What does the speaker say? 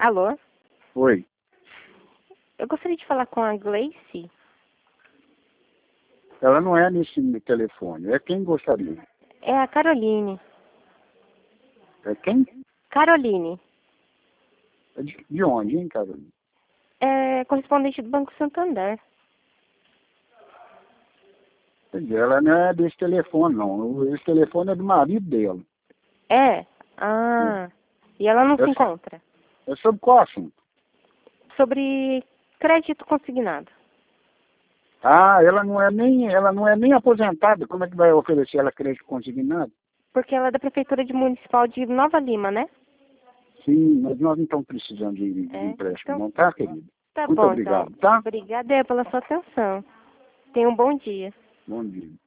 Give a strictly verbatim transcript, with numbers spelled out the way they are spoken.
Alô? Oi. Eu gostaria de falar com a Gleice. Ela não é nesse telefone. É quem gostaria? É a Caroline. É quem? Caroline. É de, de onde, hein, Carolina? É correspondente do Banco Santander. Ela não é desse telefone, não. Esse telefone é do marido dela. É? Ah. E ela não É, se encontra? é sobre qual assunto? Sobre crédito consignado. Ah, ela não é nem, ela não é nem aposentada. Como é que vai oferecer ela crédito consignado? Porque ela é da Prefeitura de Municipal de Nova Lima, né? Sim, mas nós não estamos precisando de, de É, empréstimo, então, não, tá, querido? tá Muito bom, então. obrigado, tá? Obrigada pela sua atenção. Tenha um bom dia. Bom dia.